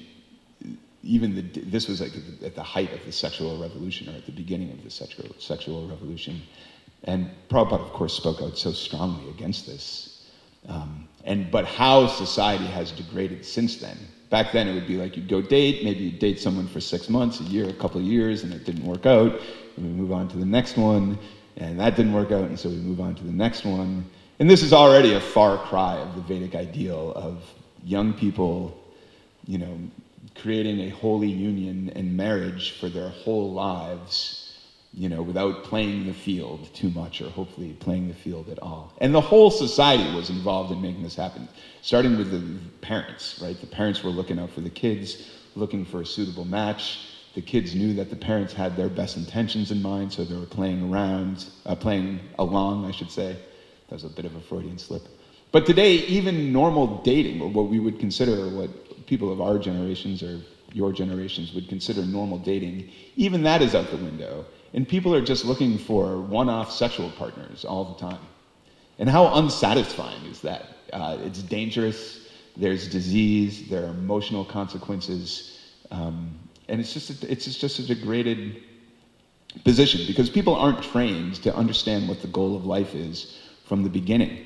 even the, this was like at the height of the sexual revolution, or at the beginning of the sexual sexual revolution. And Prabhupada, of course, spoke out so strongly against this. Um, and but how society has degraded since then. Back then, it would be like you'd go date, maybe you'd date someone for six months, a year, a couple of years, and it didn't work out. And we move on to the next one, and that didn't work out, and so we move on to the next one. And this is already a far cry of the Vedic ideal of young people, you know, creating a holy union and marriage for their whole lives, you know, without playing the field too much, or hopefully playing the field at all. And the whole society was involved in making this happen, starting with the parents, right? The parents were looking out for the kids, looking for a suitable match. The kids knew that the parents had their best intentions in mind, so they were playing around, uh, playing along, I should say. That was a bit of a Freudian slip. But today, even normal dating, or what we would consider, or what people of our generations or your generations would consider normal dating, even that is out the window. And people are just looking for one-off sexual partners all the time. And how unsatisfying is that? Uh, it's dangerous, there's disease, there are emotional consequences, um, and it's just, a, it's just a degraded position, because people aren't trained to understand what the goal of life is from the beginning.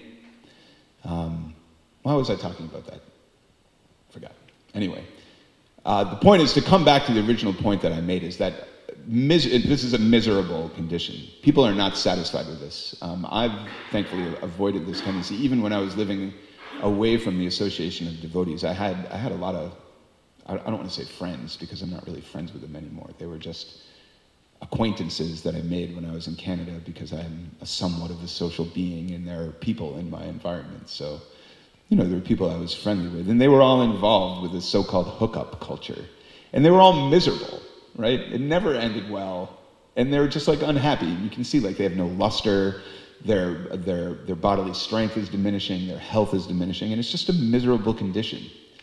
Um, why was I talking about that? Forgot. Anyway, uh, the point is, to come back to the original point that I made, is that Mis- this is a miserable condition. People are not satisfied with this. Um, I've thankfully avoided this tendency. Even when I was living away from the association of devotees, I had I had a lot of, I don't want to say friends, because I'm not really friends with them anymore. They were just acquaintances that I made when I was in Canada, because I'm a somewhat of a social being, and there are people in my environment. So, you know, there were people I was friendly with, and they were all involved with this so-called hookup culture. And they were all miserable. Right? It never ended well, and they're just like unhappy. You can see like they have no luster, their their their bodily strength is diminishing, their health is diminishing, and it's just a miserable condition.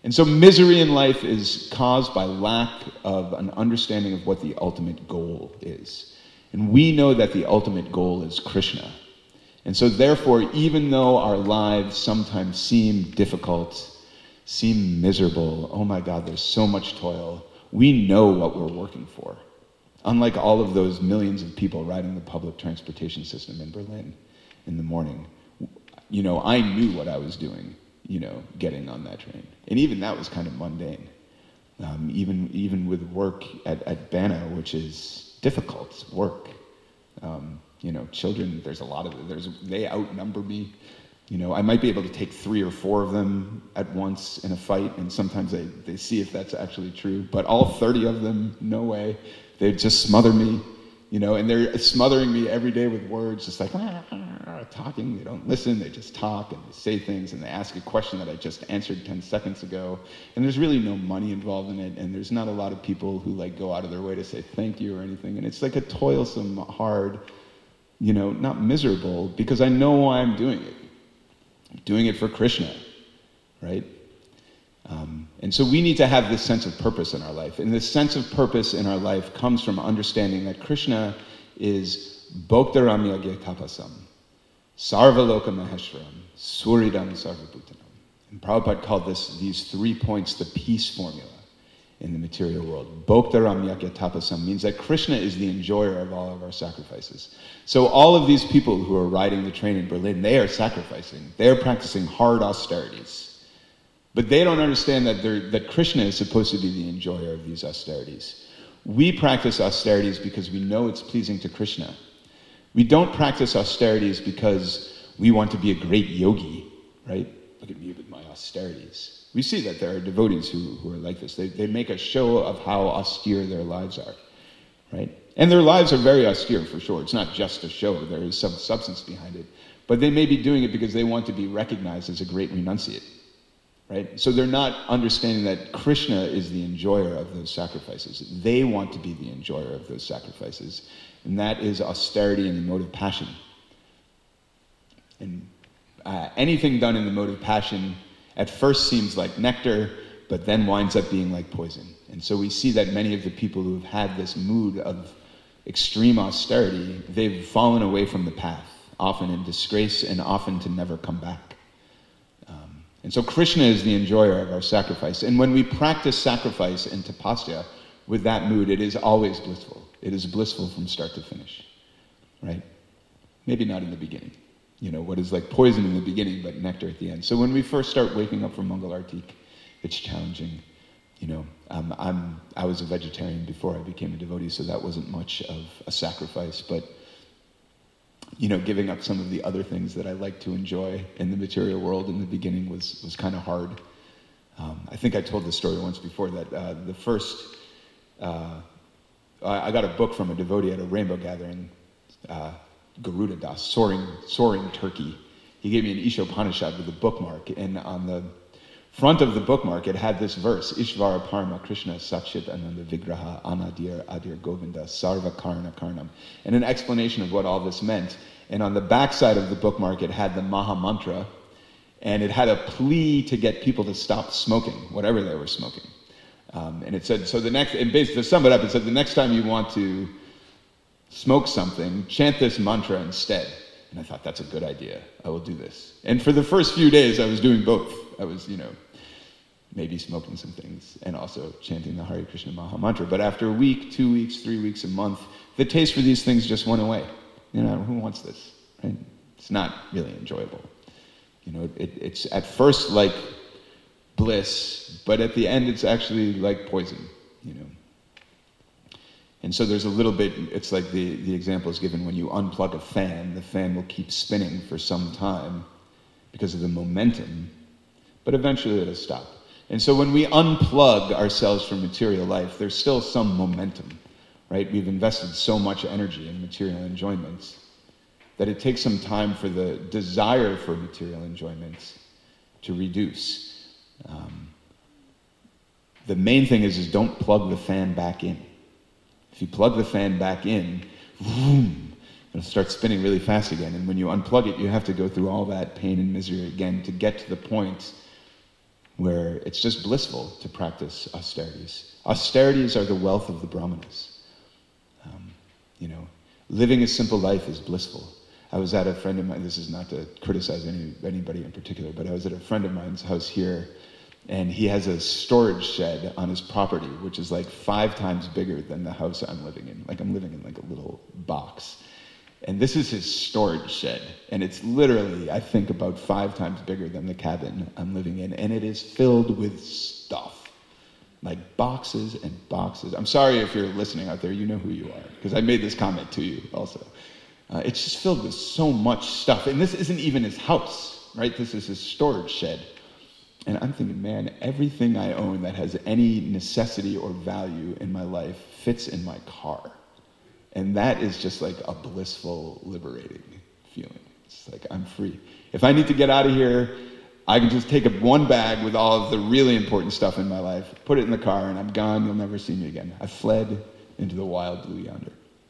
And so misery in life is caused by lack of an understanding of what the ultimate goal is. And we know that the ultimate goal is Krishna. And so therefore, even though our lives sometimes seem difficult, seem miserable, oh my God, there's so much toil, we know what we're working for. Unlike all of those millions of people riding the public transportation system in Berlin in the morning, you know, I knew what I was doing, you know, getting on that train. And even that was kind of mundane. Um, even even with work at, at Bana, which is difficult work. Um, you know, children, there's a lot of, there's they outnumber me. You know, I might be able to take three or four of them at once in a fight, and sometimes they, they see if that's actually true. But all thirty of them, no way. They just smother me, you know, and they're smothering me every day with words, just like, ah, ah, ah, talking. They don't listen, they just talk and they say things, and they ask a question that I just answered ten seconds ago. And there's really no money involved in it, and there's not a lot of people who like go out of their way to say thank you or anything. And it's like a toilsome, hard, you know, not miserable, because I know why I'm doing it. I'm doing it for Krishna, right? Um, and so we need to have this sense of purpose in our life. And this sense of purpose in our life comes from understanding that Krishna is Bhoktaramya Tapasam, Sarvaloka Maheshwaram, Suridam Sarvabhutanam. And Prabhupada called this, these three points, the peace formula in the material world. Bhoktaramya Tapasam means that Krishna is the enjoyer of all of our sacrifices. So all of these people who are riding the train in Berlin, they are sacrificing. They are practicing hard austerities. But they don't understand that, that Krishna is supposed to be the enjoyer of these austerities. We practice austerities because we know it's pleasing to Krishna. We don't practice austerities because we want to be a great yogi, right? Look at me with my austerities. We see that there are devotees who, who are like this. They, they make a show of how austere their lives are, right? And their lives are very austere, for sure. It's not just a show. There is some substance behind it. But they may be doing it because they want to be recognized as a great renunciate. Right? So they're not understanding that Krishna is the enjoyer of those sacrifices. They want to be the enjoyer of those sacrifices. And that is austerity in the mode of passion. And uh, anything done in the mode of passion at first seems like nectar, but then winds up being like poison. And so we see that many of the people who have had this mood of extreme austerity, they've fallen away from the path, often in disgrace and often to never come back. And so Krishna is the enjoyer of our sacrifice. And when we practice sacrifice and tapasya with that mood, it is always blissful. It is blissful from start to finish, right? Maybe not in the beginning. You know, what is like poison in the beginning, but nectar at the end. So when we first start waking up for Mangal Artik, it's challenging. You know, um, I'm, I was a vegetarian before I became a devotee, so that wasn't much of a sacrifice, but you know, giving up some of the other things that I like to enjoy in the material world in the beginning was, was kind of hard. Um, I think I told this story once before that uh, the first, uh, I got a book from a devotee at a rainbow gathering, uh, Garuda Das, soaring, soaring turkey. He gave me an Ishopanishad with a bookmark, and on the front of the bookmark it had this verse, Ishvara Parama Krishna Satchit Ananda Vigraha Anadir Adir Govinda Sarva Karna Karnam, and an explanation of what all this meant. And on the back side of the bookmark it had the Maha Mantra, and it had a plea to get people to stop smoking, whatever they were smoking. Um, and it said, so the next, and basically to sum it up, it said the next time you want to smoke something, chant this mantra instead. And I thought, that's a good idea. I will do this. And for the first few days, I was doing both. I was, you know, maybe smoking some things and also chanting the Hare Krishna Maha Mantra. But after a week, two weeks, three weeks, a month, the taste for these things just went away. You know, who wants this, right? It's not really enjoyable. You know, it, it's at first like bliss, but at the end, it's actually like poison, you know. And so there's a little bit, it's like the, the example is given when you unplug a fan, the fan will keep spinning for some time because of the momentum, but eventually it'll stop. And so when we unplug ourselves from material life, there's still some momentum, right? We've invested so much energy in material enjoyments that it takes some time for the desire for material enjoyments to reduce. Um, the main thing is, is don't plug the fan back in. If you plug the fan back in, vroom, it'll start spinning really fast again. And when you unplug it, you have to go through all that pain and misery again to get to the point where it's just blissful to practice austerities. Austerities are the wealth of the brahmanas. Um, you know, living a simple life is blissful. I was at a friend of mine, this is not to criticize any, anybody in particular, but I was at a friend of mine's house here, and he has a storage shed on his property, which is like five times bigger than the house I'm living in. Like I'm living in like a little box. And this is his storage shed. And it's literally, I think, about five times bigger than the cabin I'm living in. And it is filled with stuff. Like boxes and boxes. I'm sorry if you're listening out there, you know who you are, because I made this comment to you also. Uh, it's just filled with so much stuff. And this isn't even his house, right? This is his storage shed. And I'm thinking, man, everything I own that has any necessity or value in my life fits in my car. And that is just like a blissful, liberating feeling. It's like, I'm free. If I need to get out of here, I can just take up one bag with all of the really important stuff in my life, put it in the car, and I'm gone. You'll never see me again. I fled into the wild blue yonder.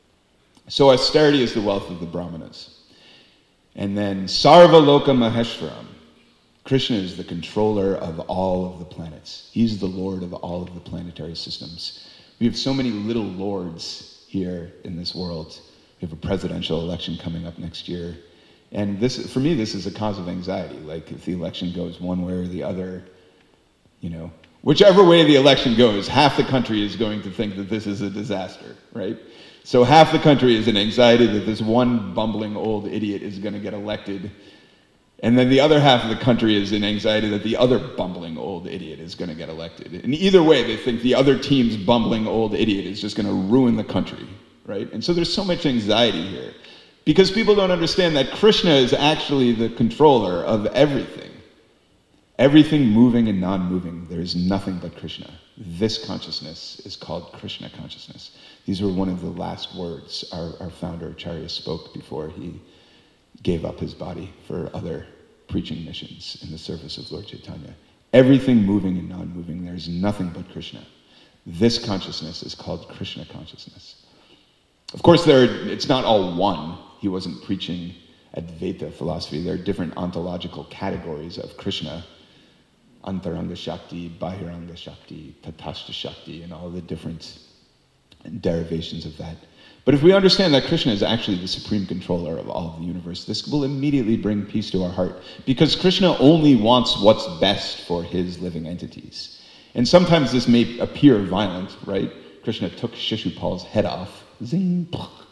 So austerity is the wealth of the brahmanas. And then Sarva Loka Maheshwaram. Krishna is the controller of all of the planets. He's the lord of all of the planetary systems. We have so many little lords here in this world. We have a presidential election coming up next year. And this, for me, this is a cause of anxiety. Like if the election goes one way or the other, you know, whichever way the election goes, half the country is going to think that this is a disaster, right? So half the country is in anxiety that this one bumbling old idiot is going to get elected. And then the other half of the country is in anxiety that the other bumbling old idiot is going to get elected. And either way, they think the other team's bumbling old idiot is just going to ruin the country, right? And so there's so much anxiety here because people don't understand that Krishna is actually the controller of everything. Everything moving and non-moving, there is nothing but Krishna. This consciousness is called Krishna consciousness. These were one of the last words our, our founder, Acharya, spoke before he gave up his body for other preaching missions in the service of Lord Chaitanya. Everything moving and non-moving, there's nothing but Krishna. This consciousness is called Krishna consciousness. Of course, there are, it's not all one. He wasn't preaching Advaita philosophy. There are different ontological categories of Krishna. Antaranga Shakti, Bahiranga Shakti, Tatashta Shakti, and all the different derivations of that. But if we understand that Krishna is actually the supreme controller of all of the universe, this will immediately bring peace to our heart, because Krishna only wants what's best for his living entities. And sometimes this may appear violent, right? Krishna took Shishupal's head off, zing,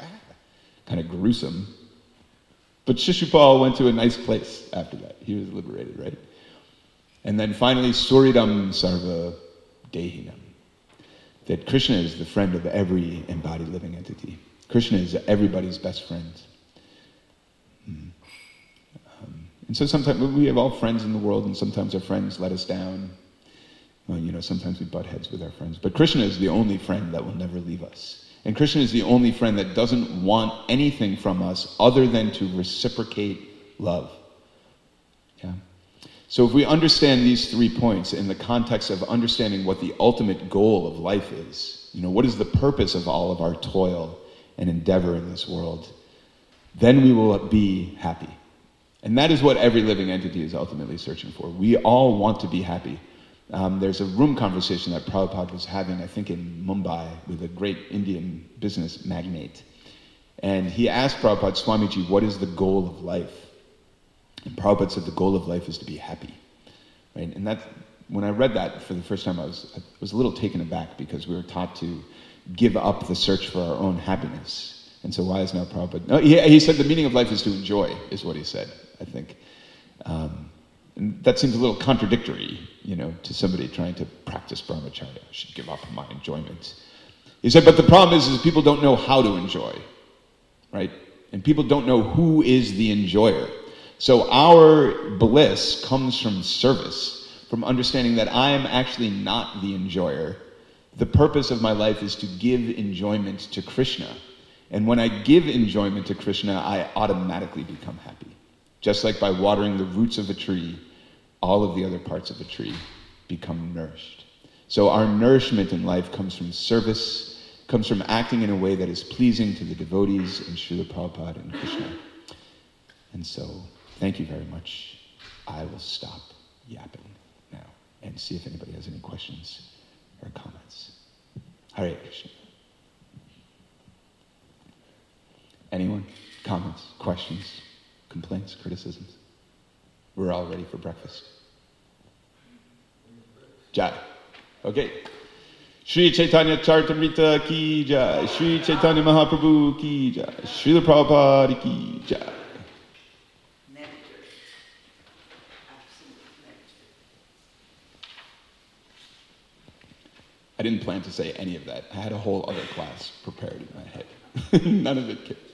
kind of gruesome. But Shishupal went to a nice place after that. He was liberated, right? And then finally, Suridam Sarva Dehinam. That Krishna is the friend of every embodied living entity. Krishna is everybody's best friend. Hmm. Um, and so sometimes we have all friends in the world, and sometimes our friends let us down. Well, you know, sometimes we butt heads with our friends. But Krishna is the only friend that will never leave us. And Krishna is the only friend that doesn't want anything from us other than to reciprocate love. Yeah. So if we understand these three points in the context of understanding what the ultimate goal of life is, you know, what is the purpose of all of our toil and endeavor in this world, then we will be happy. And that is what every living entity is ultimately searching for. We all want to be happy. Um, there's a room conversation that Prabhupada was having, I think in Mumbai, with a great Indian business magnate. And he asked Prabhupada, Swamiji, what is the goal of life? And Prabhupada said the goal of life is to be happy, right? And that, when I read that for the first time, I was I was a little taken aback, because we were taught to give up the search for our own happiness. And so why is now Prabhupada? No, he, he said the meaning of life is to enjoy, is what he said, I think. Um, and that seems a little contradictory, you know, to somebody trying to practice brahmacharya. I should give up my enjoyment. He said, but the problem is, is people don't know how to enjoy, right? And people don't know who is the enjoyer. So our bliss comes from service, from understanding that I am actually not the enjoyer. The purpose of my life is to give enjoyment to Krishna. And when I give enjoyment to Krishna, I automatically become happy. Just like by watering the roots of a tree, all of the other parts of a tree become nourished. So our nourishment in life comes from service, comes from acting in a way that is pleasing to the devotees and Srila Prabhupada and Krishna. And so, thank you very much. I will stop yapping now. and see if anybody has any questions or comments. Hare Krishna. Anyone? Comments, questions, complaints, criticisms? We're all ready for breakfast. Jai. Okay. Shri Chaitanya Charitamrita ki jai. Shri Chaitanya Mahaprabhu ki jai. Srila Prabhupada ki jai. Nectar. Absolute nectar. I didn't plan to say any of that. I had a whole other class prepared in my head. None of it came.